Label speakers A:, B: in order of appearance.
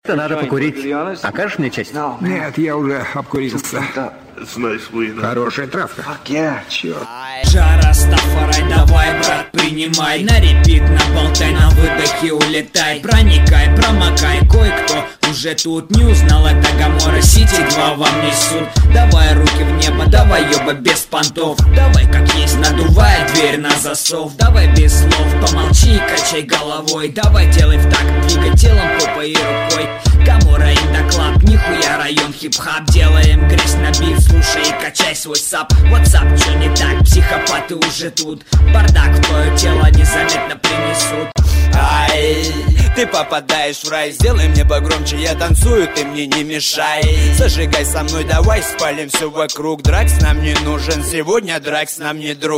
A: Надо покурить. Окажешь мне честь?
B: Нет, я уже обкурился. Хорошая травка. Черт.
C: Жара, Стафарай, давай, брат, принимай. На репит, наболтай, на выдохе улетай. Проникай, промокай, кое-кто уже тут не узнал. Это Гамора Сити, 2 вам несут. Давай руки в небо, давай, ёба, без понтов. Давай как есть, надувай дверь на засов. Давай без слов, помолчи и качай головой. Давай делай в такт, двигай телом, попой и рукой. Гамора Индоклаб, нихуя район хип-хап. Делаем грязь на бит, слушай и качай свой сап. WhatsApp, чё не так, психопаты уже тут. Бардак в твое тело незаметно принесут.
D: Ай, ты попадаешь в рай. Сделай мне погромче, я танцую, ты мне не мешай. Зажигай со мной, давай спалим все вокруг. Дракс нам не нужен сегодня, Дракс нам не друг.